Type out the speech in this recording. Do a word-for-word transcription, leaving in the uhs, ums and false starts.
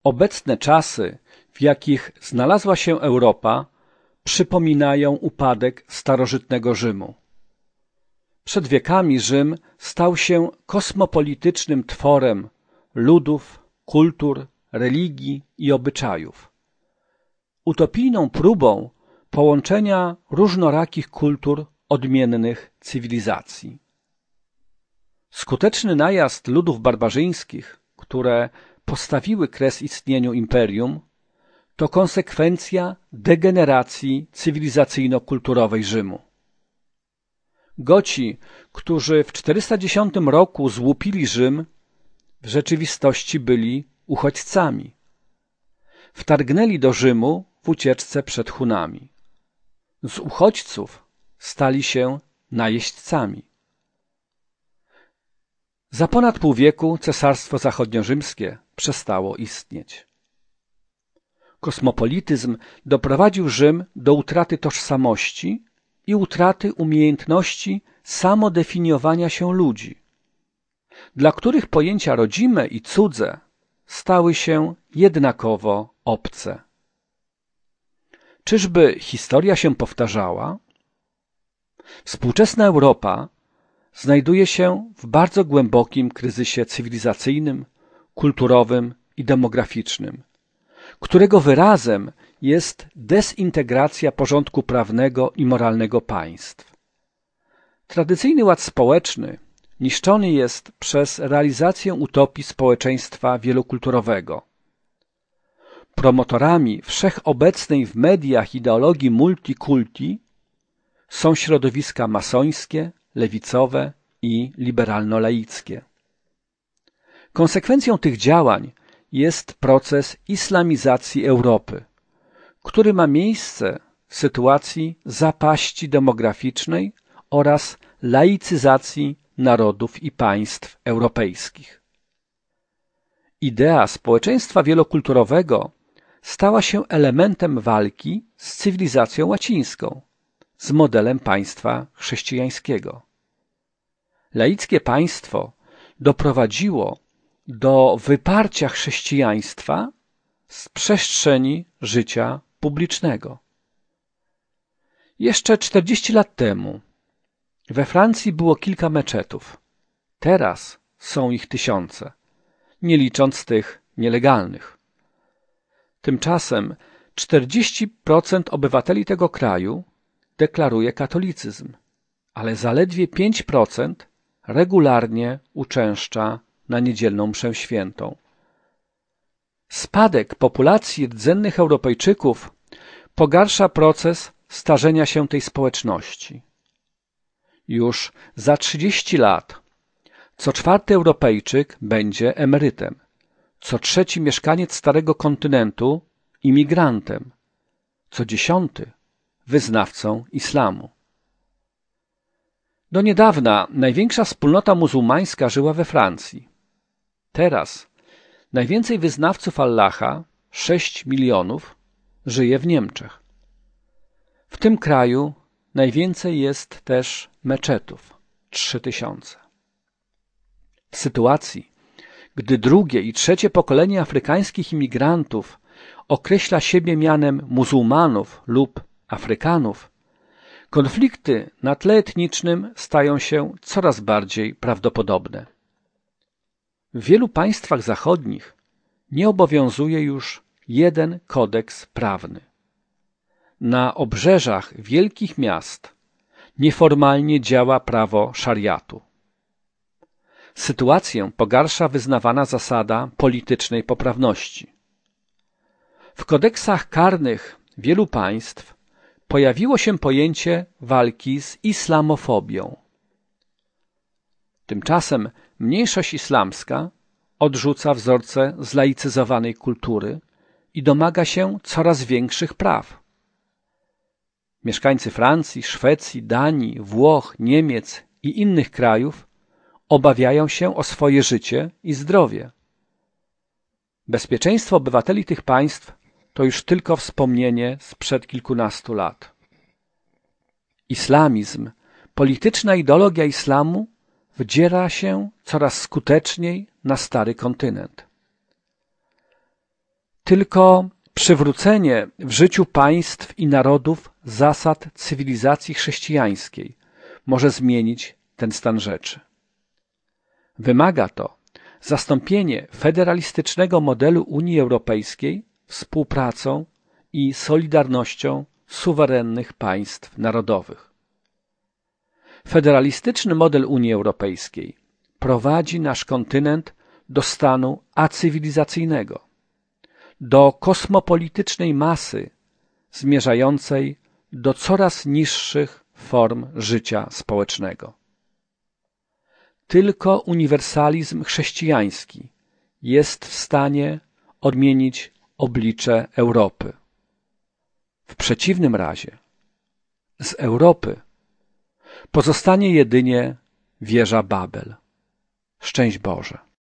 Obecne czasy, w jakich znalazła się Europa, przypominają upadek starożytnego Rzymu. Przed wiekami Rzym stał się kosmopolitycznym tworem ludów, kultur, religii i obyczajów. Utopijną próbą połączenia różnorakich kultur odmiennych cywilizacji. Skuteczny najazd ludów barbarzyńskich, które postawiły kres istnieniu imperium, to konsekwencja degeneracji cywilizacyjno-kulturowej Rzymu. Goci, którzy w czterysta dziesiątym roku złupili Rzym, w rzeczywistości byli uchodźcami. Wtargnęli do Rzymu w ucieczce przed Hunami. Z uchodźców stali się najeźdźcami. Za ponad pół wieku Cesarstwo Zachodniorzymskie przestało istnieć. Kosmopolityzm doprowadził Rzym do utraty tożsamości i utraty umiejętności samodefiniowania się ludzi, dla których pojęcia rodzime i cudze stały się jednakowo obce. Czyżby historia się powtarzała? Współczesna Europa znajduje się w bardzo głębokim kryzysie cywilizacyjnym, kulturowym i demograficznym, którego wyrazem jest dezintegracja porządku prawnego i moralnego państw. Tradycyjny ład społeczny niszczony jest przez realizację utopii społeczeństwa wielokulturowego. Promotorami wszechobecnej w mediach ideologii multikulti są środowiska masońskie, lewicowe i liberalno-laickie. Konsekwencją tych działań jest proces islamizacji Europy, który ma miejsce w sytuacji zapaści demograficznej oraz laicyzacji narodów i państw europejskich. Idea społeczeństwa wielokulturowego stała się elementem walki z cywilizacją łacińską, z modelem państwa chrześcijańskiego. Laickie państwo doprowadziło do wyparcia chrześcijaństwa z przestrzeni życia publicznego. Jeszcze czterdzieści lat temu we Francji było kilka meczetów. Teraz są ich tysiące, nie licząc tych nielegalnych. Tymczasem czterdzieści procent obywateli tego kraju deklaruje katolicyzm, ale zaledwie pięć procent regularnie uczęszcza na niedzielną mszę świętą. Spadek populacji rdzennych Europejczyków pogarsza proces starzenia się tej społeczności. Już za trzydzieści lat co czwarty Europejczyk będzie emerytem, co trzeci mieszkaniec Starego Kontynentu imigrantem, co dziesiąty wyznawcą islamu. Do niedawna największa wspólnota muzułmańska żyła we Francji. Teraz najwięcej wyznawców Allaha, sześć milionów, żyje w Niemczech. W tym kraju najwięcej jest też meczetów, trzy tysiące. W sytuacji, gdy drugie i trzecie pokolenie afrykańskich imigrantów określa siebie mianem muzułmanów lub Afrykanów, konflikty na tle etnicznym stają się coraz bardziej prawdopodobne. W wielu państwach zachodnich nie obowiązuje już jeden kodeks prawny. Na obrzeżach wielkich miast nieformalnie działa prawo szariatu. Sytuację pogarsza wyznawana zasada politycznej poprawności. W kodeksach karnych wielu państw pojawiło się pojęcie walki z islamofobią. Tymczasem mniejszość islamska odrzuca wzorce zlaicyzowanej kultury i domaga się coraz większych praw. Mieszkańcy Francji, Szwecji, Danii, Włoch, Niemiec i innych krajów obawiają się o swoje życie i zdrowie. Bezpieczeństwo obywateli tych państw to już tylko wspomnienie sprzed kilkunastu lat. Islamizm, polityczna ideologia islamu wdziera się coraz skuteczniej na stary kontynent. Tylko przywrócenie w życiu państw i narodów zasad cywilizacji chrześcijańskiej może zmienić ten stan rzeczy. Wymaga to zastąpienie federalistycznego modelu Unii Europejskiej współpracą i solidarnością suwerennych państw narodowych. Federalistyczny model Unii Europejskiej prowadzi nasz kontynent do stanu acywilizacyjnego, do kosmopolitycznej masy zmierzającej do coraz niższych form życia społecznego. Tylko uniwersalizm chrześcijański jest w stanie odmienić oblicze Europy. W przeciwnym razie z Europy pozostanie jedynie wieża Babel. Szczęść Boże.